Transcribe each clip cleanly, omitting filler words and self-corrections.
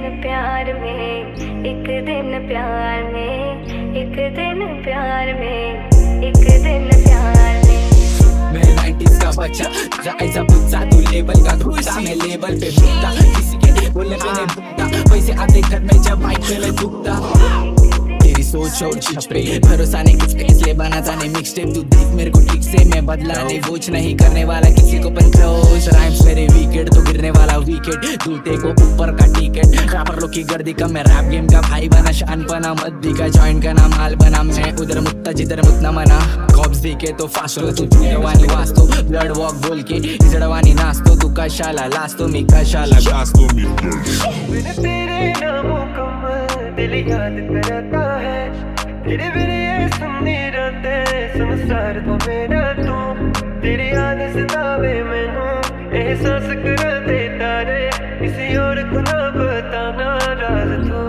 प्यार में, एक दिन प्यार में, एक दिन प्यार में, एक दिन प्यार में। मैं 90s का बच्चा, ऐसा बुच्चा तू लेबल का घुसा, मैं लेबल पे भूखता, किसी के बोलने पे नहीं भूखता, वैसे आते घर में जब माइक पे मैं झुकता। तेरी सोच और छपरे भरोसा नहीं किस पे, इसलिए बनाता नहीं मिक्स टेप, तू देख मेरे को ठीक से, मैं बदला नहीं, वोच नहीं करने वाला किसी को पन क्लोज। राइम्स मेरे विकेट तो गिरने वाला विकेट, दूटे को ऊपर का टिकट, रैपर लोग की गर्दी का, मैं रैप गेम का भाई बना, शान बना मद्दी का, जॉइंट का नाम हाल बना, मैं उधर मुत्ता जिधर मुतना मना, कॉप्स दिखे तो फास्ट हो, तू जवानी वास्तो, ब्लड वॉक बोल के जड़वानी नाचतो, तू कशाला लास्तो, मी कशाला गास्तो, मी मैंने तेरे नामों कमल दिल याद करता है, तेरे बिना ये सुननी रातें संसार था मेरा, तू तेरी याद सतावे मैनू, एहसास करा देता रे, किसी और को ना बताना राज तू।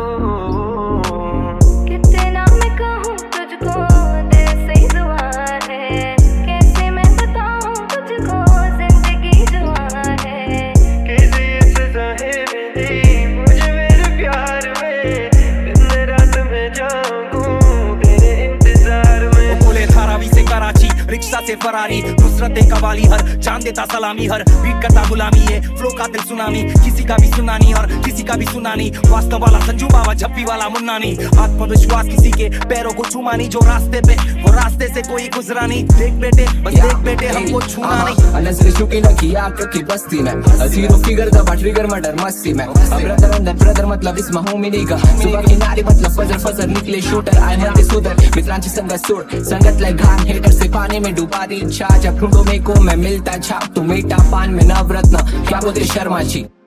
कितना मैं कहूँ तुझको दिल से दुआ है, कैसे मैं बताऊँ तुझको जिंदगी दुआ है, कैसे ये सजा है मेरी मुझे मेरे प्यार में, दिन रात में जागूं तेरे इंतजार में। बोले धारावी से कराची, रिक्शा से फरारी, नुसरत कवाली हर, चांद देता सलामी हर, बीट करता गुलामी है, फ्लो का दिल सुनामी, किसी का भी सुनानी और किसी का भी सुनानी, वास्तव वाला संजू बाबा, झप्पी वाला मुन्नानी, आत्मविश्वास किसी के पैरों को छूमानी, जो रास्ते पे वो रास्ते से कोई गुजरा नहीं, देख बेटे बस देख बेटे हमको छूना नहीं। नजर झुकी लगी आंख की बस्ती में, जीरो फिगर दबा ट्रिगर मर्डर मस्ती में, ब्रदर अंदर ब्रदर मतलब इस होमिनी का, सुबह की नारी मतलब फजर फजर निकले शूटर, आए मते सुधर मित्रांची संगत सोड, संगत लाइक घान हेटर से पानी में डुबा दी इच्छा, जब ढूंढो मेरे को मैं मिलता छाप, तू मीठा पान में नवरत्न क्या बोलते शर्मा जी।